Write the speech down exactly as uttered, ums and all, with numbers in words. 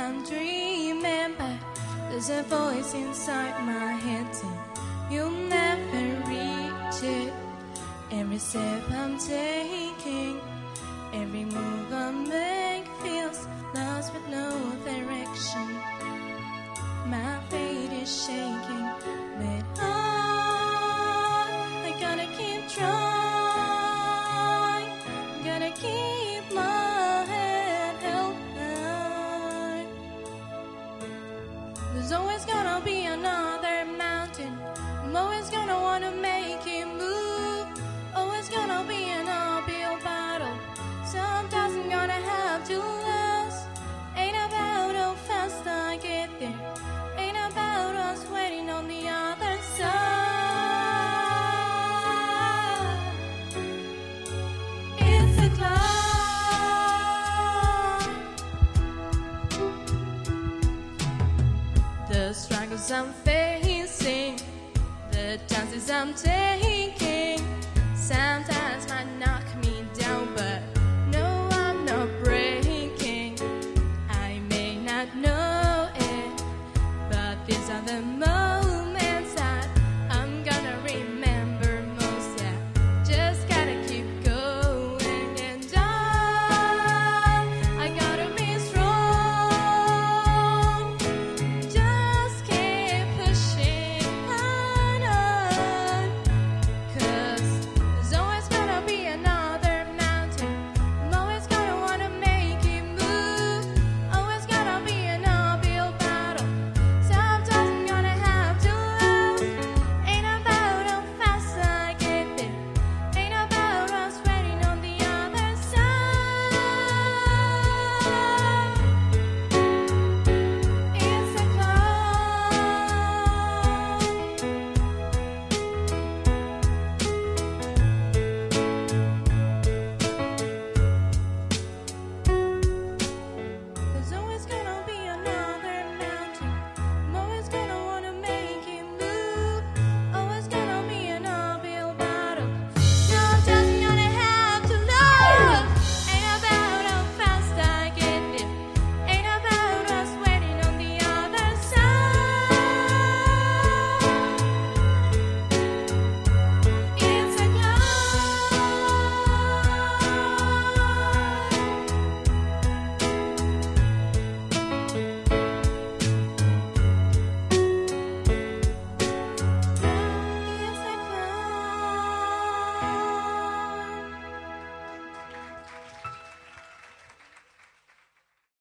I'm dreaming, but there's a voice inside my head saying you'll never reach it. Every step I'm taking, every move I make feels lost with no direction. My fate is shaking, but I, I gotta keep trying, gotta keep my head held high. There's always gonna be another mountain, I'm always gonna wanna make it move. Always gonna be an uphill battle, sometimes I'm gonna have to lose. Ain't about how fast I get there, ain't about us waiting on the other side. It's a climb. The struggles I'm facing, the chances I'm taking, sometimes might knock me down, but no, I'm not breaking. I may not know it, but these are the moments